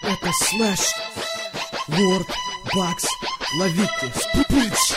Это Слэш, Лорд, Бакс, ловите, спуч.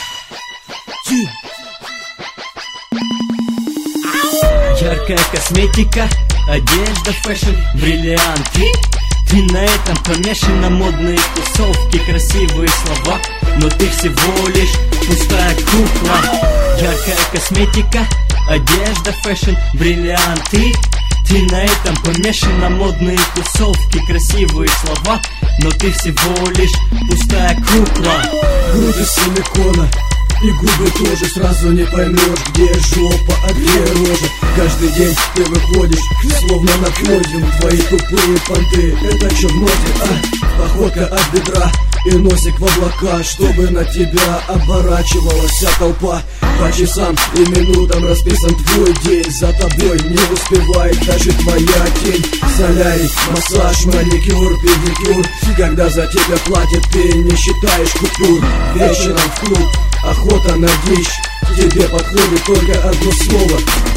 Яркая косметика, одежда, фэшн, бриллианты. Ты на этом помешана, модные тусовки, красивые слова, но ты всего лишь пустая кукла. Яркая косметика, одежда, фэшн, бриллианты. Ты на этом помешана, модные тусовки, красивые слова, но ты всего лишь пустая кукла. Грудь из силикона и губы тоже, сразу не поймешь, где жопа, а где рожа. Каждый день ты выходишь, словно на подиум. Твои тупые понты, это чё в ноте, походка от бедра и носик в облака, чтобы на тебя оборачивалась вся толпа. По часам и минутам расписан твой день, за тобой не успевает даже твоя тень. Солярий, массаж, маникюр, педикюр. Когда за тебя платят, ты не считаешь купюр. Вечером в клуб, охота на дичь. Тебе подходит только одно слово: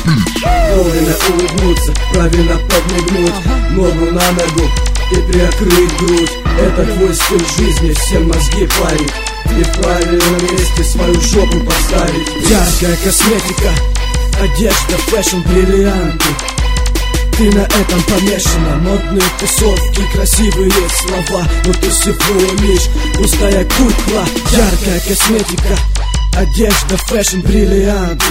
вовремя улыбнуться, правильно подмигнуть, ногу на ногу и приоткрыть грудь. Это твой стиль жизни, всем мозги парит, и в правильном месте свою жопу поставить. Яркая косметика, одежда, фэшн, бриллианты. Ты на этом помешана, модные тусовки, красивые слова, но ты всего лишь пустая кукла. Яркая косметика, одежда, фэшн, бриллианты.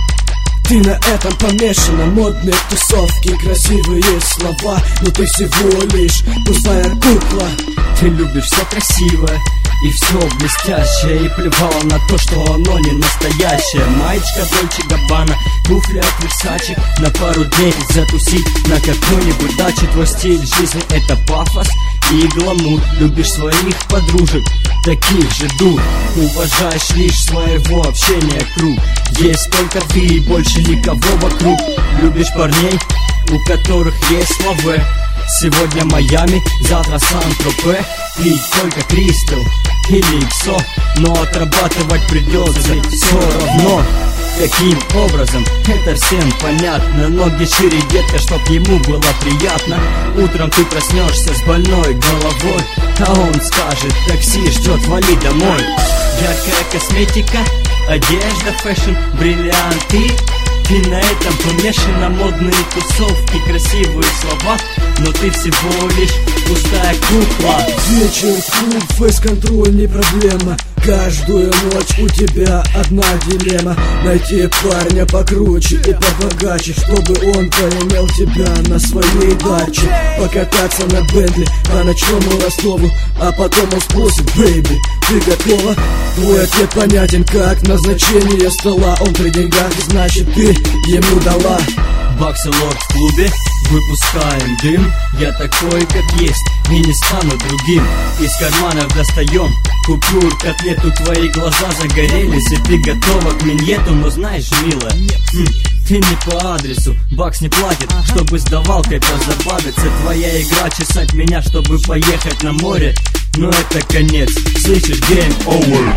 Ты на этом помешана, модные тусовки, красивые слова, но ты всего лишь пустая кукла. Ты любишь все красивое и все блестящее, и плевала на то, что оно не настоящее. Маечка Дольче Габбана, туфли от Версачи, на пару дней затусить на какой-нибудь даче. Твой стиль жизни — это пафос и гламур. Любишь своих подружек, таких же дур. Уважаешь лишь своего общения круг. Есть только ты и больше никого вокруг. Любишь парней, у которых есть лавэ. Сегодня Майами, завтра Сан-Тропе. Пить только Кристал или Иксо, но отрабатывать придется все равно. Каким образом, это всем понятно. Ноги шире, детка, чтоб ему было приятно. Утром ты проснешься с больной головой, а он скажет: такси ждет, вали домой. Яркая косметика, одежда, фэшн, бриллианты. Ты на этом помешана, модные тусовки, красивые слова, но ты всего лишь пустая кукла. Вечер, клуб, фейс-контроль не проблема. Каждую ночь у тебя одна дилемма: найти парня покруче и побогаче, чтобы он поимел тебя на своей даче. Покататься на Бентли по ночному Ростову, а потом он спросит: бэйби, ты готова? Твой ответ понятен как назначение стола. Он при деньгах, значит ты ему дала. Бакс и Лорд в клубе, выпускаем дым. Я такой, как есть, и не стану другим. Из карманов достаем купюр, котлету. Твои глаза загорелись, и ты готова к миньету. Но знаешь, милая, ты не по адресу. Бакс не платит, чтобы с давалкой позабавиться. Твоя игра чесать меня, чтобы поехать на море. Но это конец, слышишь, game over.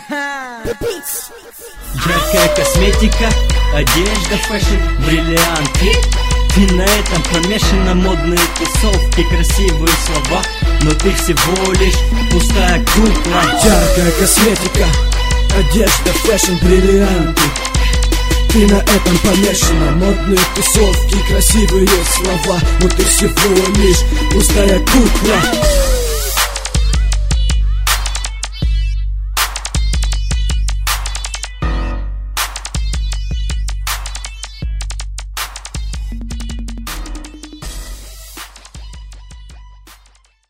Яркая косметика, одежда, фэшн, бриллианты. Ты на этом помешана, модные тусовки, красивые слова, но ты всего лишь пустая кукла. Яркая косметика, одежда, фэшн, бриллианты. Ты на этом помешана, модные тусовки, красивые слова, но ты всего лишь пустая кукла.